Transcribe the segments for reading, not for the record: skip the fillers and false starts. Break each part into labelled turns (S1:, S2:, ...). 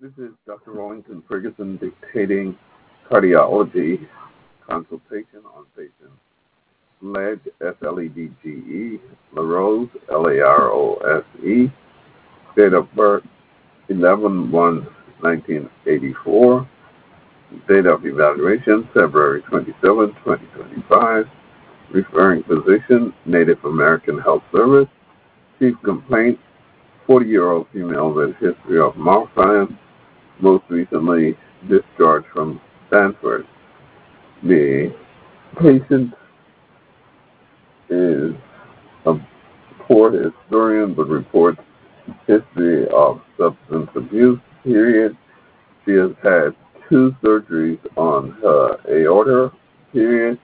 S1: This is Dr. Wellington Ferguson dictating cardiology consultation on patient Sledge, S-L-E-D-G-E, LaRose, L-A-R-O-S-E, date of birth 11/1/1984, date of evaluation February 27, 2025, referring physician Native American Health Service, chief complaint 40-year-old female with history of mouth science, most recently discharged from Stanford. The patient is a poor historian but reports history of substance abuse, period. She has had 2 surgeries on her aorta, period.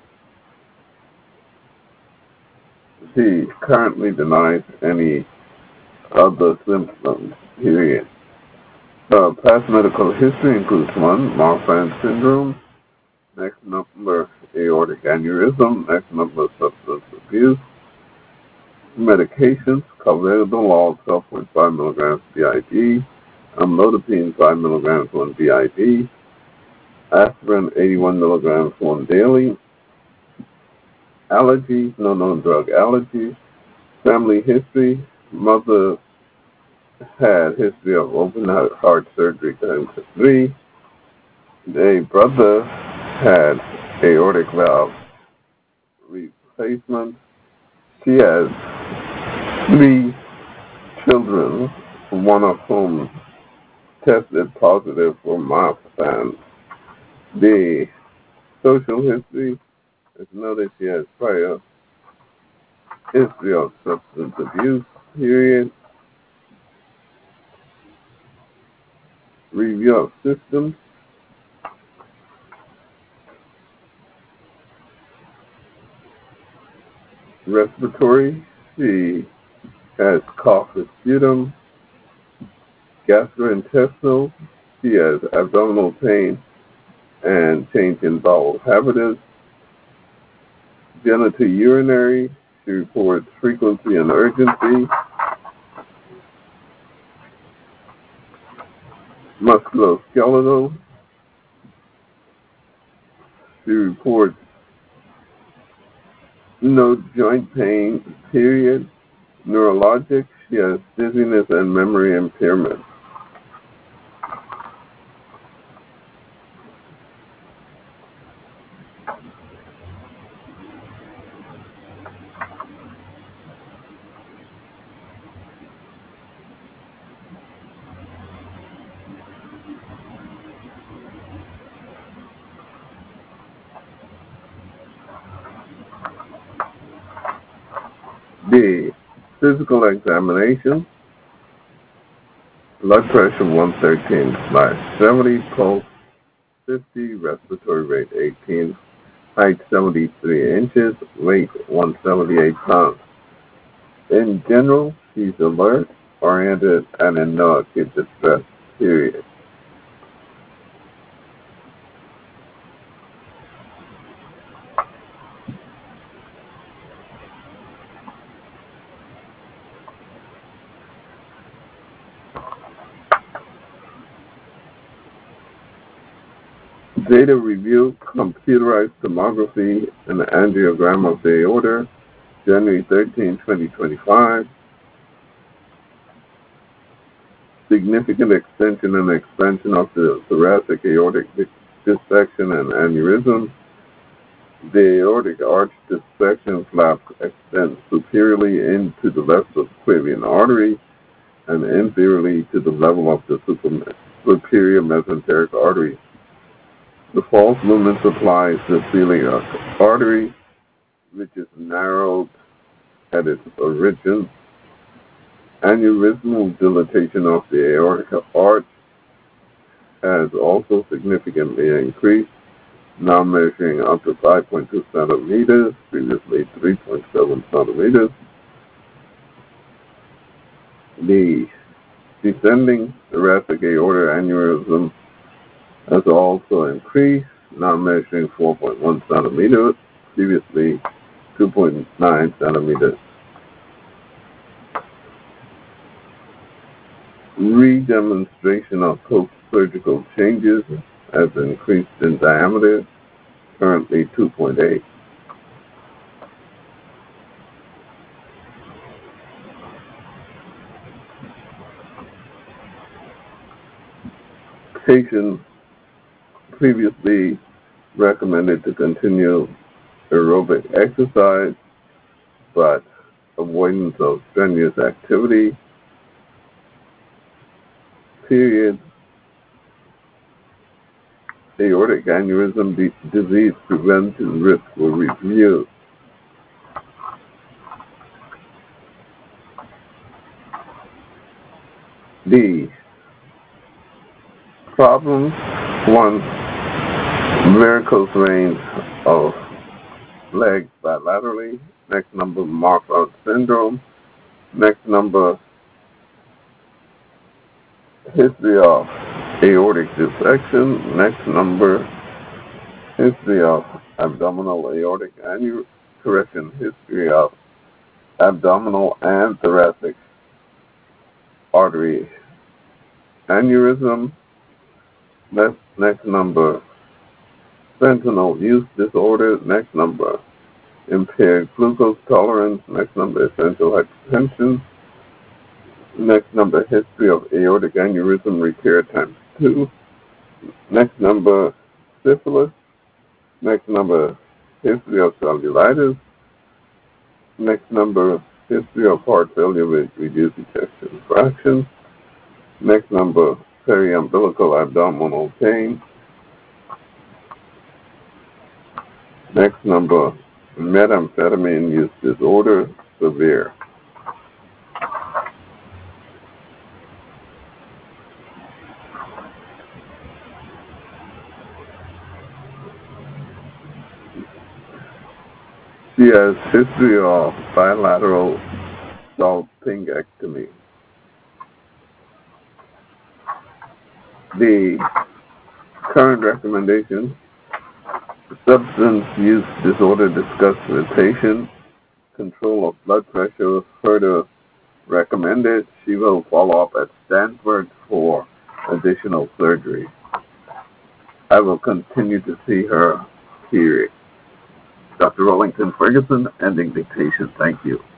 S1: She currently denies any other symptoms, period. Past medical history includes 1, Marfan syndrome, next number aortic aneurysm, next number substance abuse, medications, carvedilol 12.5 milligrams BID, amlodipine 5 milligrams 1 BID, aspirin 81 milligrams 1 daily, allergies, no known drug allergies, family history, mother had history of open heart surgery times 3. A brother had aortic valve replacement. She has 3 children, one of whom tested positive for Marfan. The social history is noted she has prior history of substance abuse, period. Review of systems. Respiratory, she has cough with sputum. Gastrointestinal, she has abdominal pain and change in bowel habitus. Genitourinary, she reports frequency and urgency. Musculoskeletal, she reports no joint pain, period. Neurologic, she has dizziness and memory impairment. The physical examination, blood pressure 113/70, pulse 50, respiratory rate 18, height 73 inches, weight 178 pounds. In general, she's alert, oriented, and in no acute distress, period. Data review, computerized tomography, and angiogram of the aorta, January 13, 2025. Significant extension and expansion of the thoracic aortic dissection and aneurysm. The aortic arch dissection flap extends superiorly into the left subclavian artery and inferiorly to the level of the superior mesenteric artery. The false lumen supplies the celiac artery, which is narrowed at its origin. Aneurysmal dilatation of the aortic arch has also significantly increased, now measuring up to 5.2 centimeters, previously 3.7 centimeters. The descending thoracic aorta aneurysm has also increased, now measuring 4.1 centimeters, previously 2.9 centimeters. Redemonstration of post-surgical changes has increased in diameter, currently 2.8. Patients previously recommended to continue aerobic exercise, but avoidance of strenuous activity, period, aortic aneurysm disease prevention risk were reviewed. D. Problems. 1. Varicose veins of legs bilaterally. Next number, Marfan syndrome. Next number, history of aortic dissection. Next number, history of abdominal aortic correction, history of abdominal and thoracic artery aneurysm. Next number, fentanyl use disorder. Next number, impaired glucose tolerance. Next number, essential hypertension. Next number, history of aortic aneurysm repair times 2. Next number, syphilis. Next number, history of cellulitis. Next number, history of heart failure with reduced ejection fraction. Next number, periumbilical abdominal pain. Next number, methamphetamine use disorder, severe. She has history of bilateral salpingectomy. The current recommendation, substance use disorder discussed with patient, control of blood pressure further recommended. She will follow up at Stanford for additional surgery. I will continue to see her, period. Dr. Rollington Ferguson, ending dictation. Thank you.